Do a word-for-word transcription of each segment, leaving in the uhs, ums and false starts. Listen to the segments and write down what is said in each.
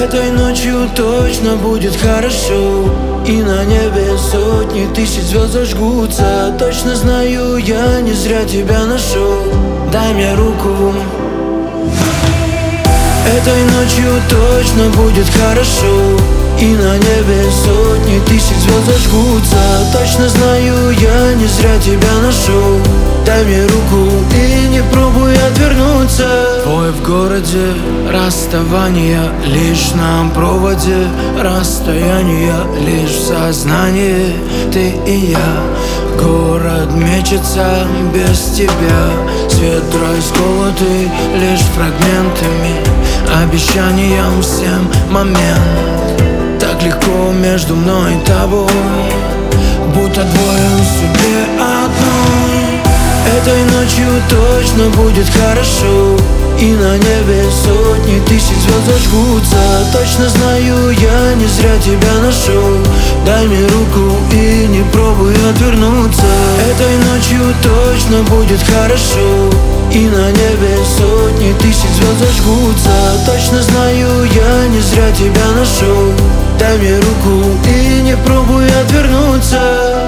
Этой ночью точно будет хорошо, и на небе сотни тысяч звезд зажгутся. Точно знаю, я не зря тебя нашел. Дай мне руку. Этой ночью точно будет хорошо, и на небе сотни тысяч звезд зажгутся. Точно знаю, я не зря тебя нашел. Дай мне руку и не пробуй отвернуться. Твой в городе, расставание лишь на проводе. Расстояние лишь в сознании. Ты и я, город мечется без тебя. Свет расколотый лишь фрагментами, обещанием всем момент. Так легко между мной и тобой, будто двое в судьбе одной. Этой ночью точно будет хорошо, и на небе сотни тысяч звезд зажгутся. Точно знаю, я не зря тебя нашел. Дай мне руку и не пробуй отвернуться. Этой ночью точно будет хорошо, и на небе сотни тысяч звезд зажгутся. Точно знаю, я не зря тебя нашел. Дай мне руку и не пробуй отвернуться.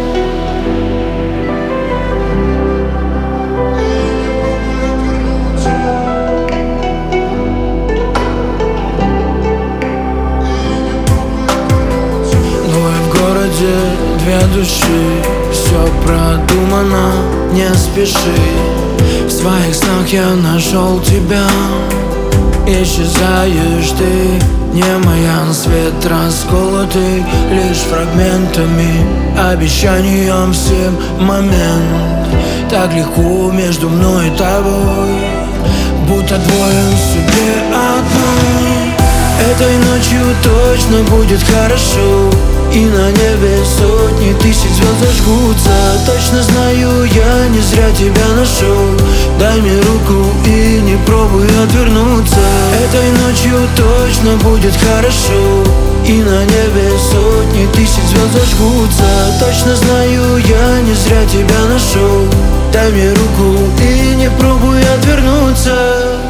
Две души, все продумано, не спеши. В своих снах я нашел тебя. Исчезаешь ты, не моя. Свет расколотый лишь фрагментами, обещанием всем момент. Так легко между мной и тобой, будто двое в судьбе одной. Этой ночью точно будет хорошо, и на небе сотни тысяч звезд зажгутся. Точно знаю, я не зря тебя нашел. Дай мне руку и не пробуй отвернуться. Этой ночью точно будет хорошо, и на небе сотни тысяч звезд зажгутся. Точно знаю, я не зря тебя нашел. Дай мне руку и не пробуй отвернуться.